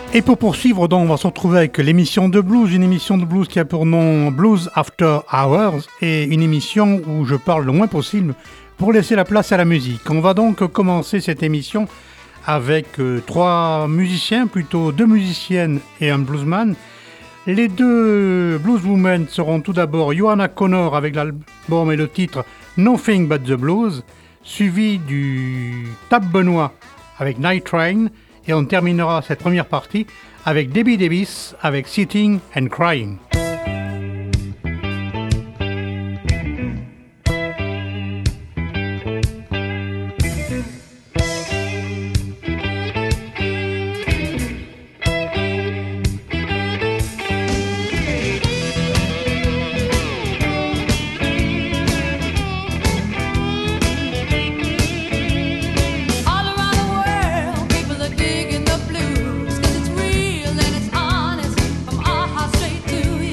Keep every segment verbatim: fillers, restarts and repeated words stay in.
Et pour poursuivre, donc, on va se retrouver avec l'émission de blues, une émission de blues qui a pour nom Blues After Hours, et une émission où je parle le moins possible pour laisser la place à la musique. On va donc commencer cette émission avec euh, trois musiciens, plutôt deux musiciennes et un bluesman. Les deux blueswomen seront tout d'abord Joanna Connor avec l'album et le titre Nothing But The Blues, suivi du Tab Benoît avec Night Train, et on terminera cette première partie avec Debbie Davis avec Sitting and Crying. Digging the blues, 'cause it's real and it's honest from our heart straight to you.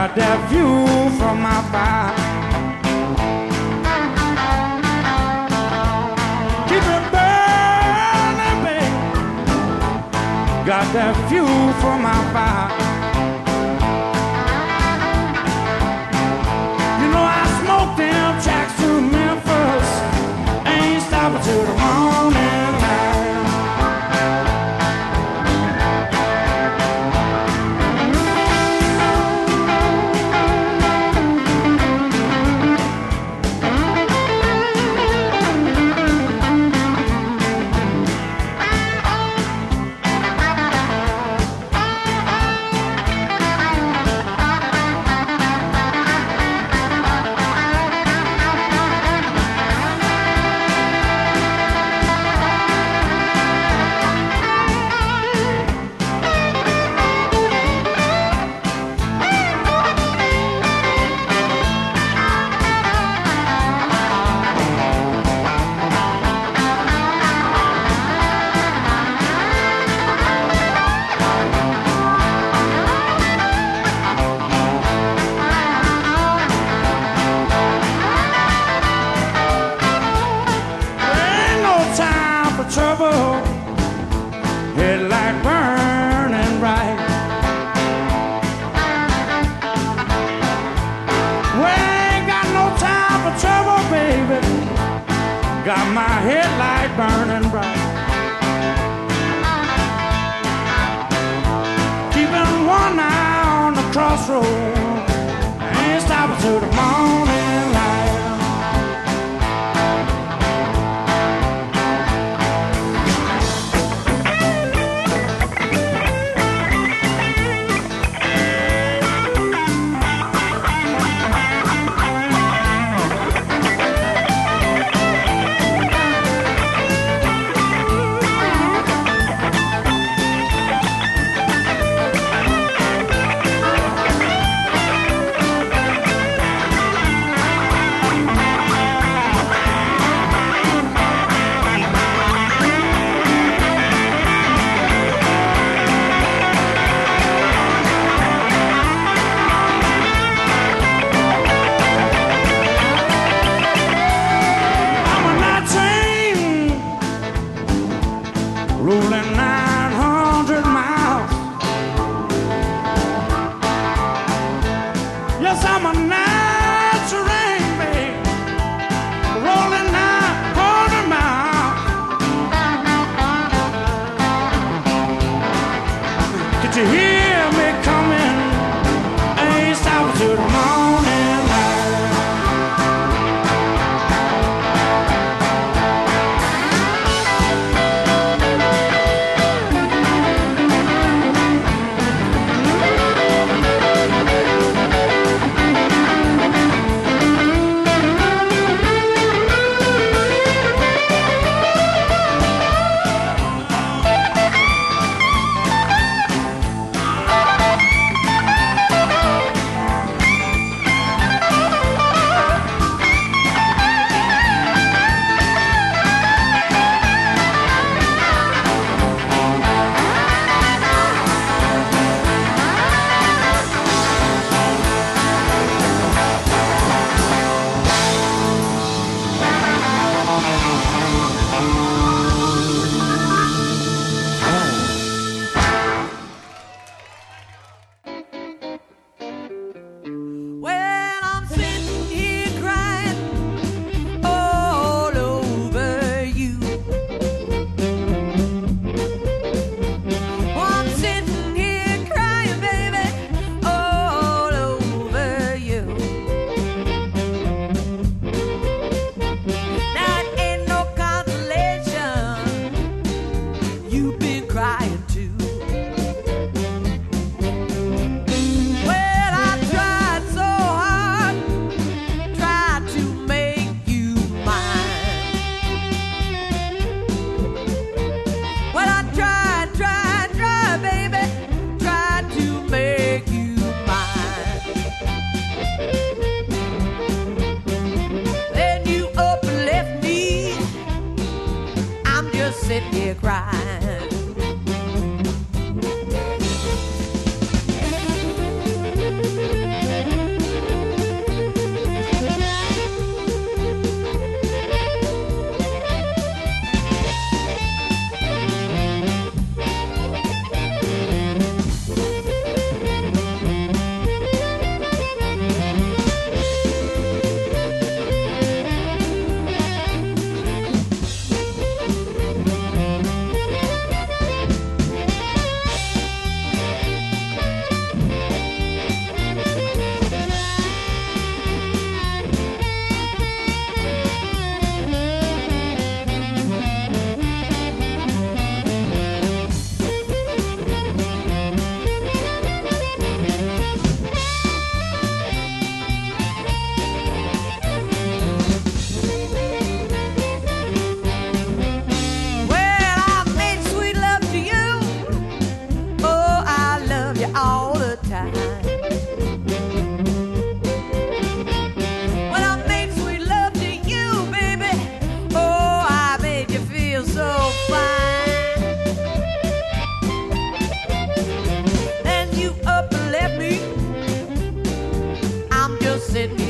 got that fuel from my fire. Keep it burning, babe. Got that fuel from my fire. You know I smoked them tracks to Memphis. Ain't stopping till the morning light. Trouble, headlight burning bright. We ain't got no time for trouble, baby. Got my headlight burning bright. Keeping one eye on the crossroad. Ain't stopping till the morning light.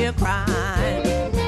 here crying.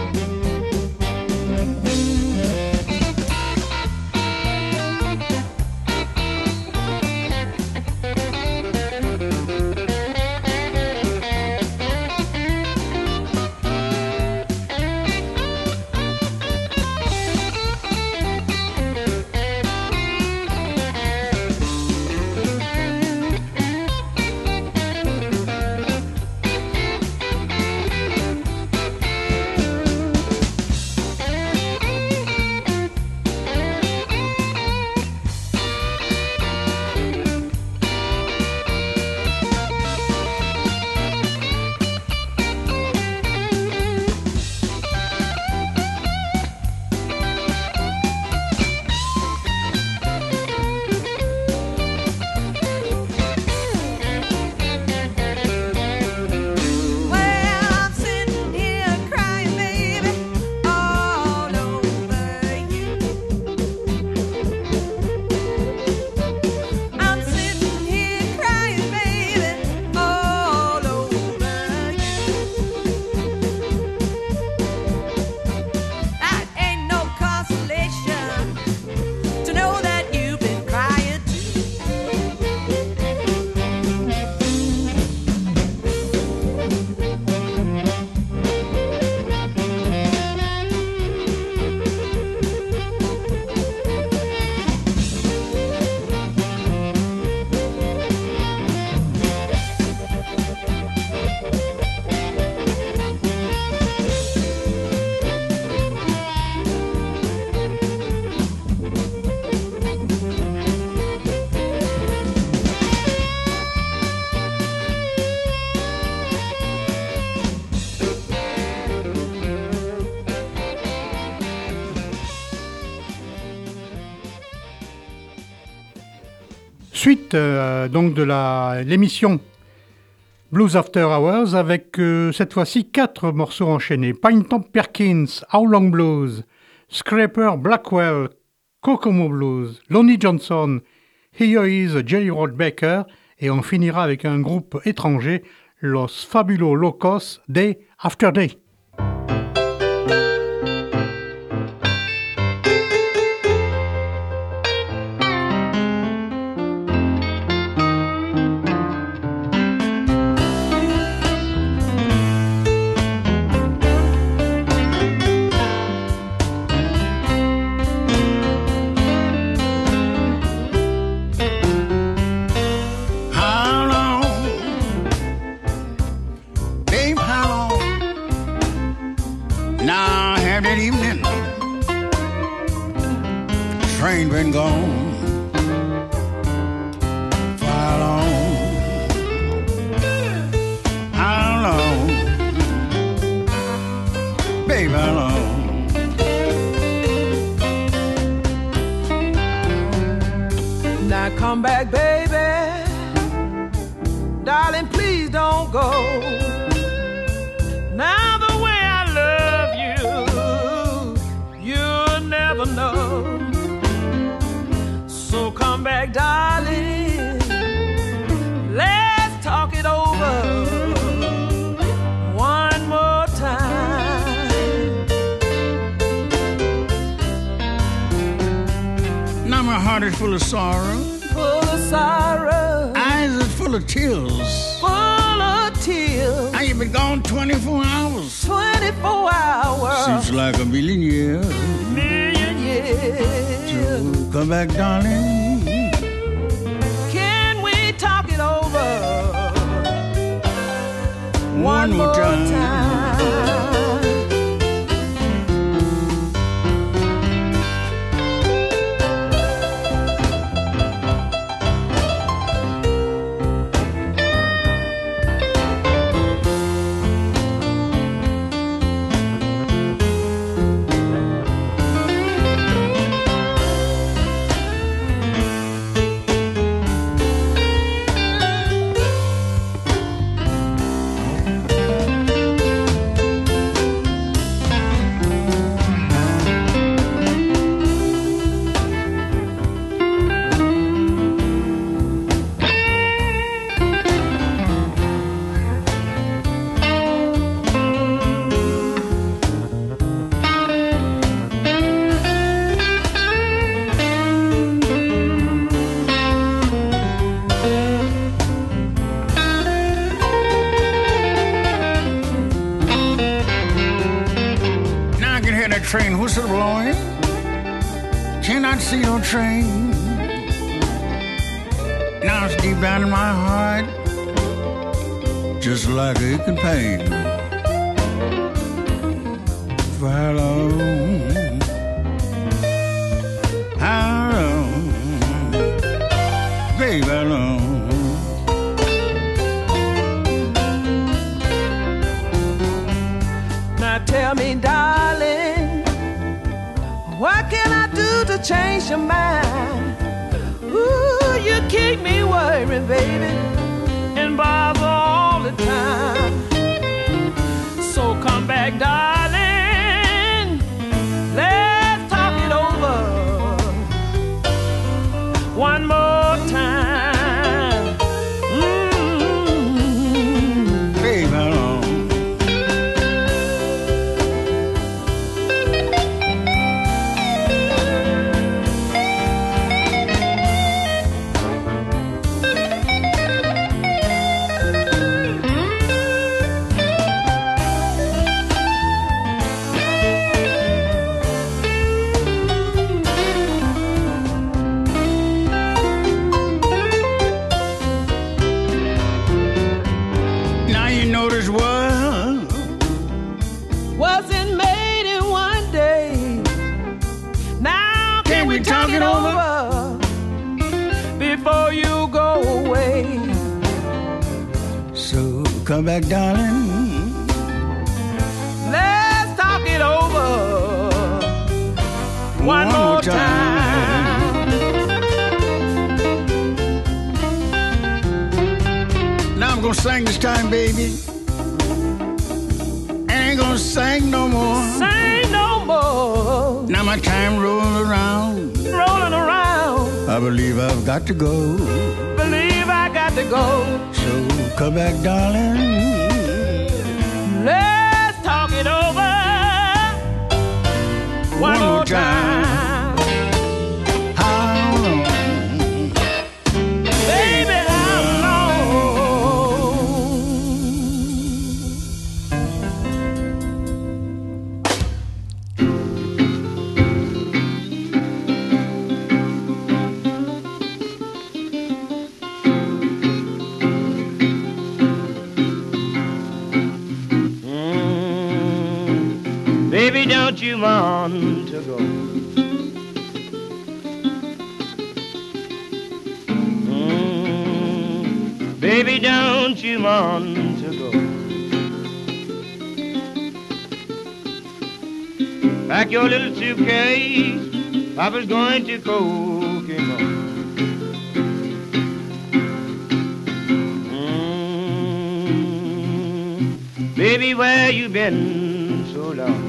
Suite euh, donc de la, l'émission Blues After Hours avec euh, cette fois-ci quatre morceaux enchaînés. Pine Top Perkins, How Long Blues, Scraper Blackwell, Kokomo Blues, Lonnie Johnson, Here Is Jelly Roll Baker et on finira avec un groupe étranger, Los Fabulos Locos, Day After Day. Full of sorrow, full of sorrow, eyes are full of tears, full of tears. Now you've been gone twenty-four hours, twenty-four hours. Seems like a million years, million years. So come back, darling. Can we talk it over one, one more time? time. train whistle blowing. Cannot see no train. Now it's deep down in my heart, just like aching pain. For how long? How long? Baby, how long? Now tell me, darling, what can I do to change your mind? Ooh, you keep me worried, baby, and bother all the time. So come back, darling, let's talk it over one more time. Mm-hmm. Baby, how long? Wasn't made in one day. Now can, can we, we talk, talk it over, over before you go away? So come back, darling. Let's talk it over one, one more time. time. Now I'm gonna sing this time, baby. Ain't gonna sing no more. Sing no more. Now my time rolling around. Rolling around. I believe I've got to go. Believe I got to go. So come back, darling. Let's talk it over one, one more time. time. How long? Baby, how long? Baby, don't you want to go? Mm, baby, don't you want to go? Pack your little suitcase, Papa's going to Kokomo. Mm, baby, where you been so long?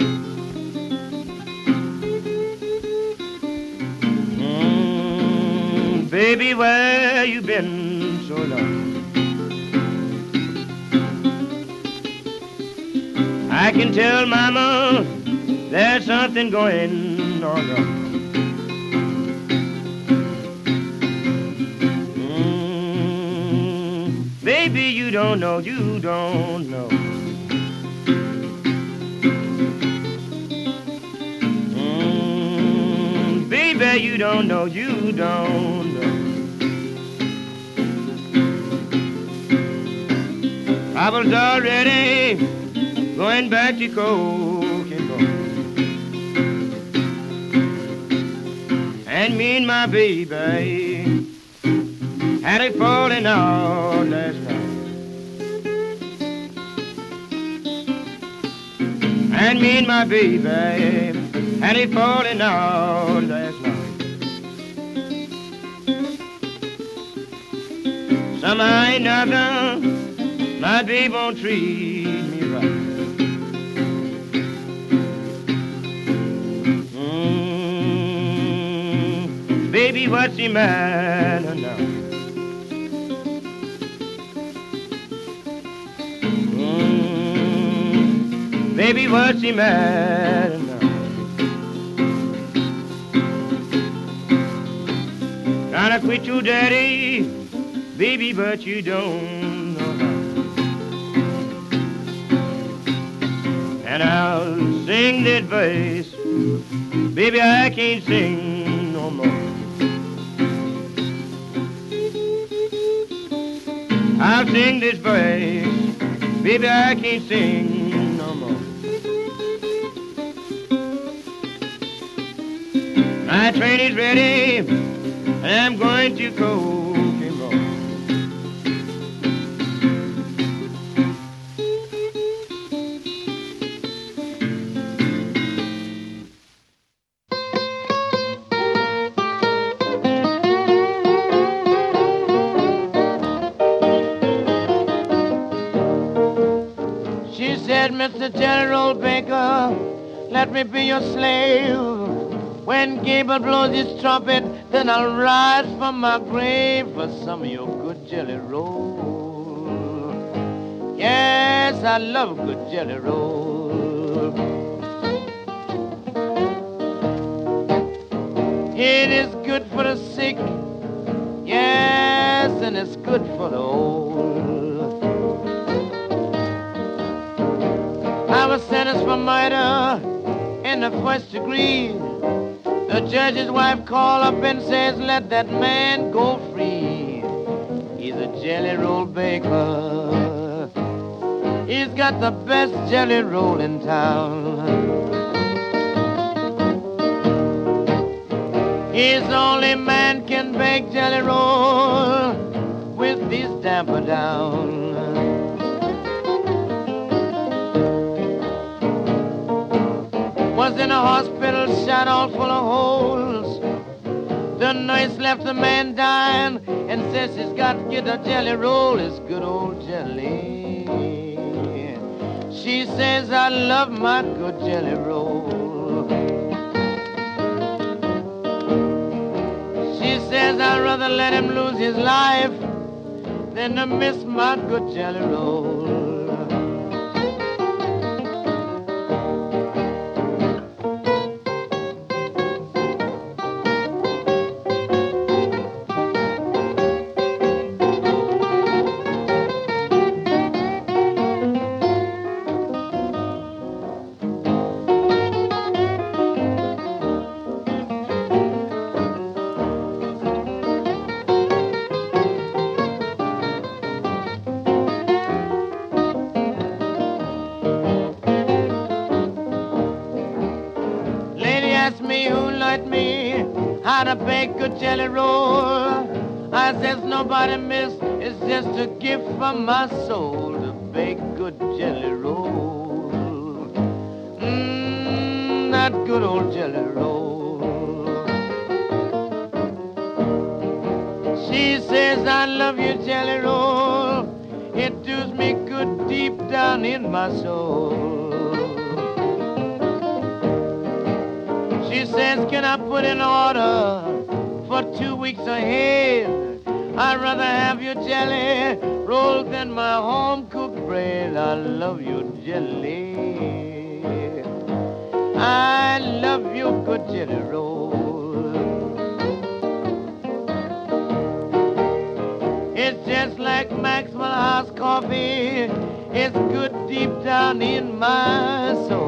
Baby, where you been so long? I can tell Mama there's something going on wrong. Mm, baby, you don't know, you don't know. Mm, baby, you don't know, you don't know. I was already going back to Kokomo, and me and my baby had a falling out last night, and me and my baby had a falling out last night. Somehow ain't nothing. My baby won't treat me right. Mm, baby, what's the matter now? Mm, baby, what's the matter now? Trying to quit your daddy, baby, but you don't know how. And I'll sing this verse, baby, I can't sing no more. I'll sing this verse, baby, I can't sing no more. My train is ready, and I'm going to Kokomo. She said, Mister Jelly Roll Baker, let me be your slave. When Gable blows his trumpet, then I'll rise from my grave for some of your good jelly roll. Yes, I love good jelly roll. It is good for the sick, yes, and it's good for the old. I was sentenced for murder in the first degree. The judge's wife called up and says, let that man go free. He's a jelly roll baker. He's got the best jelly roll in town. He's the only man can bake jelly roll with his damper down. Was in a hospital shot all full of holes. The nurse left the man dying and says he's got to get a jelly roll. It's good old jelly. She says, I love my good jelly roll. She says, I'd rather let him lose his life than to miss my good jelly roll. How to bake good jelly roll. I says nobody miss, it's just a gift from my soul to bake good jelly roll. Mmm, that good old jelly roll. She says I love you jelly roll. It does me good deep down in my soul. She says, can I put in order for two weeks ahead? I'd rather have your jelly roll than my home-cooked bread. I love your jelly. I love your good jelly roll. It's just like Maxwell House coffee. It's good deep down in my soul.